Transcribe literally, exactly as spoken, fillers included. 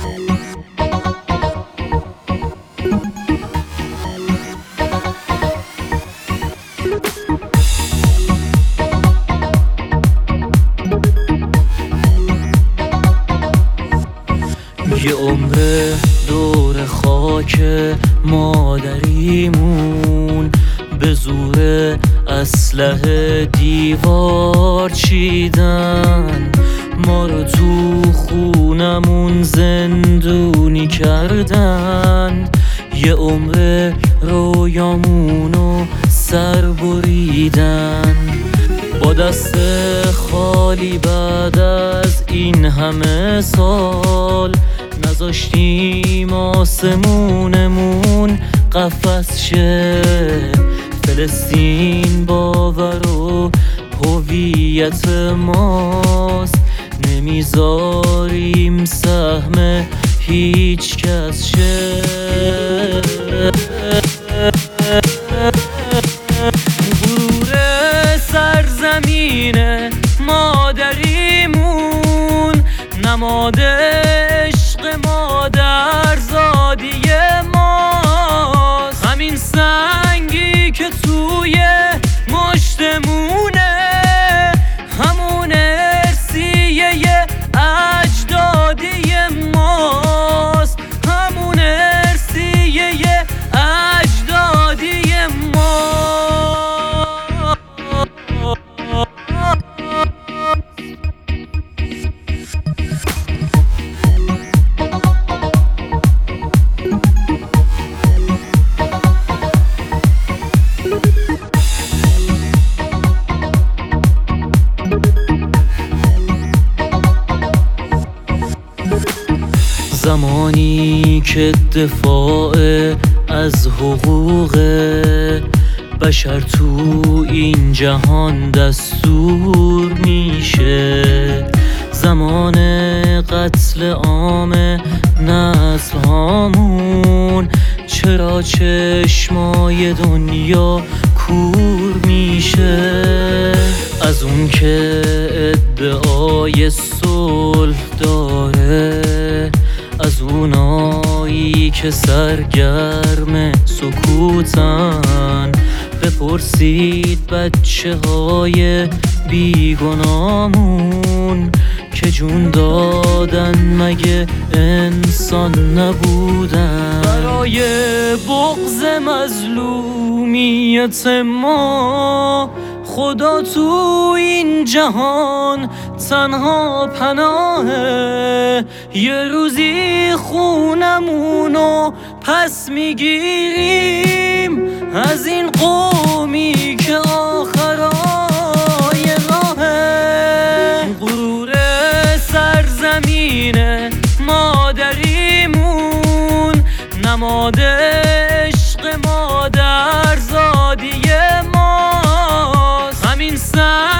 یه عمر دور خاک مادریمون به زور اسلحه دیوار چیدن، ما رو تو خونمون زندونی کردن. یه عمر رویامونو سر بریدن، با دست خالی بعد از این همه سال نذاشتیم آسمونمون قفس شه. فلسطین باور و هویت ماست، نمیذاریم سهم هیچ کس شه. غرور سرزمین مادریمون، نماد عشق مادرزادی ماست. همین سنگی که توی مشتمونه، همون ارثیه اجدادی ماست، همون ارثیه اجدادی ماست. زمانی که دفاع از حقوق بشر تو این جهان دستور میشه، زمان قتل عام نسل هامون، چرا چشمای دنیا کور میشه؟ از اون که ادعای صلح داره، از اونایی که سرگرم سکوتن، بپرسید بچه های بیگنامون که جون دادن مگه انسان نبودن؟ برای بغض مظلومیت ما خدا تو این جهان تنها پناهه. یه روزی خونمونو پس میگیریم از این قومی که آخرای راهه. غرور سرزمین مادریمون، نماد عشق مادرزادی ماست. همین سر